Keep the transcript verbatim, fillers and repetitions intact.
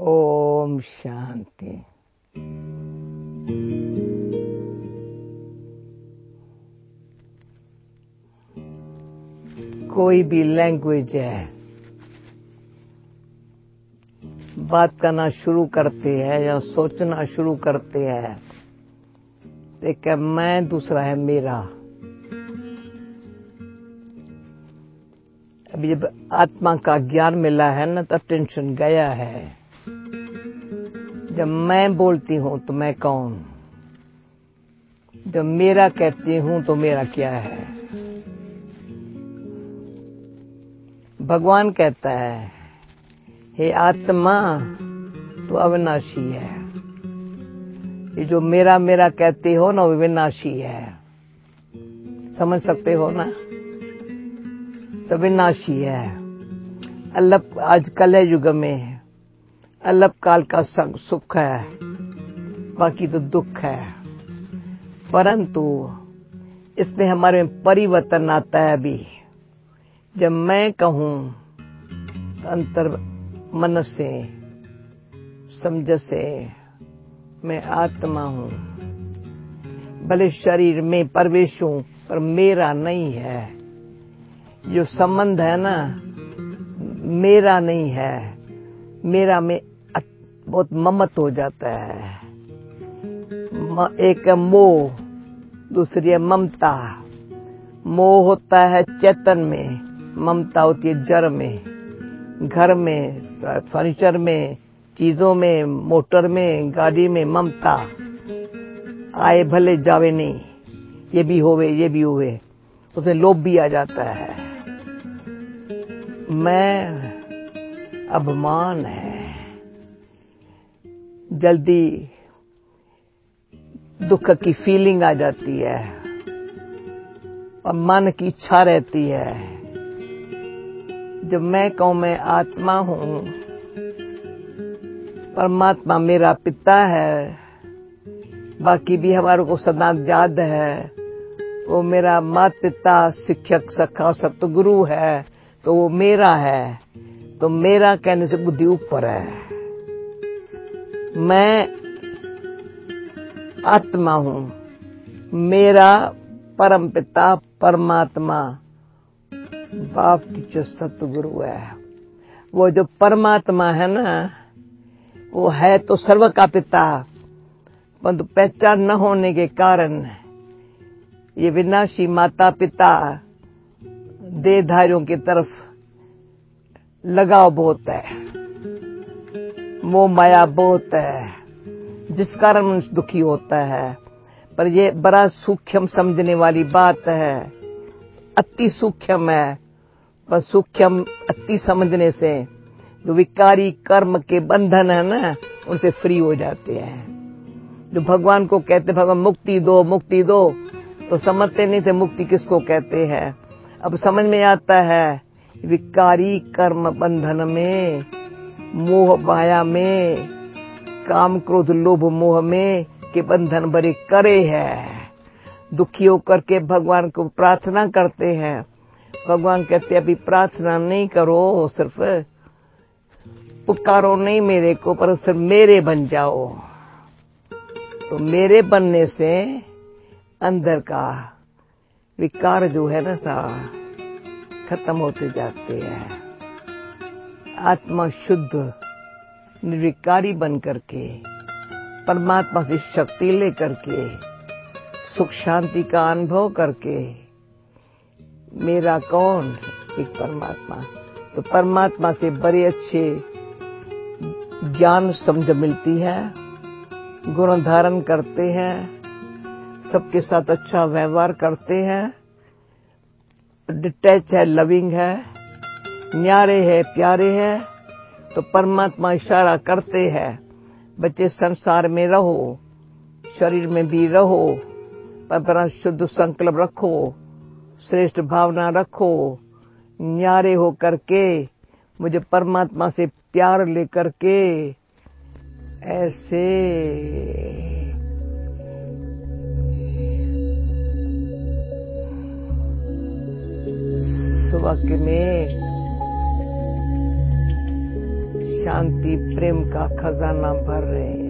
ओम शांति। कोई भी लैंग्वेज है, बात करना शुरू करते हैं या सोचना शुरू करते हैं तो एक है मैं, दूसरा है मेरा। अभी जब आत्मा का ज्ञान मिला है ना तो टेंशन गया है। जब मैं बोलती हूं तो मैं कौन, जब मेरा कहती हूं तो मेरा क्या है। भगवान कहता है, हे आत्मा तो अविनाशी है। ये जो मेरा मेरा कहते हो ना वो विनाशी है। समझ सकते हो ना, सब विनाशी है। अल्प आज कलह युग में अल्प काल का सुख है, बाकी तो दुख है। परंतु इसमें हमारे में परिवर्तन आता है। अभी जब मैं कहूं तो अंतर मन से समझ से मैं आत्मा हूं, भले शरीर में प्रवेश हूं पर मेरा नहीं है। जो संबंध है ना मेरा नहीं है, मेरा में बहुत ममत हो जाता है। एक है मोह, दूसरी है ममता। मोह होता है चेतन में, ममता होती है जड़ में। घर में, फर्नीचर में, चीजों में, मोटर में, गाड़ी में ममता। आए भले जावे नहीं, ये भी होवे ये भी होवे, उसमें लोभ भी आ जाता है। मैं अभिमान है, जल्दी दुख की फीलिंग आ जाती है और मन की इच्छा रहती है। जब मैं कहूं मैं आत्मा हूं, परमात्मा मेरा पिता है, बाकी भी हमारे को सदा याद है वो मेरा माता पिता शिक्षक सखा सतगुरु है, तो वो मेरा है। तो मेरा कहने से बुद्धि ऊपर है। मैं आत्मा हूं, मेरा परम पिता परमात्मा बाप टीचर सतगुरु है। वो जो परमात्मा है ना वो है तो सर्व का पिता, परंतु पहचान न होने के कारण ये विनाशी माता पिता देहधारियों की तरफ लगाव बहुत है, मोह माया बहुत है, जिस कारण मनुष्य दुखी होता है। पर ये बड़ा सूक्ष्म समझने वाली बात है, अति सूक्ष्म है। पर सूक्ष्म अति समझने से जो विकारी कर्म के बंधन है ना उनसे फ्री हो जाते हैं। जो भगवान को कहते भगवान मुक्ति दो मुक्ति दो, तो समझते नहीं थे मुक्ति किसको कहते हैं। अब समझ में आता है विकारी कर्म बंधन में, मोह माया में, काम क्रोध लोभ मोह में के बंधन बड़े करे हैं। दुखी होकर के भगवान को प्रार्थना करते हैं। भगवान कहते अभी प्रार्थना नहीं करो, सिर्फ पुकारो नहीं मेरे को, पर सिर्फ मेरे बन जाओ। तो मेरे बनने से अंदर का विकार जो है ना सा खत्म होते जाते हैं। आत्मा शुद्ध निर्विकारी बन करके परमात्मा से शक्ति लेकर के सुख शांति का अनुभव करके मेरा कौन, एक परमात्मा। तो परमात्मा से बड़े अच्छे ज्ञान समझ मिलती है, गुण धारण करते हैं, सबके साथ अच्छा व्यवहार करते हैं, डिटैच है, लविंग है, न्यारे है, प्यारे है। तो परमात्मा इशारा करते हैं बच्चे संसार में रहो, शरीर में भी रहो, पर शुद्ध संकल्प रखो, श्रेष्ठ भावना रखो, न्यारे हो करके मुझे परमात्मा से प्यार लेकर के ऐसे सुबह में शांति प्रेम का खजाना भर रहे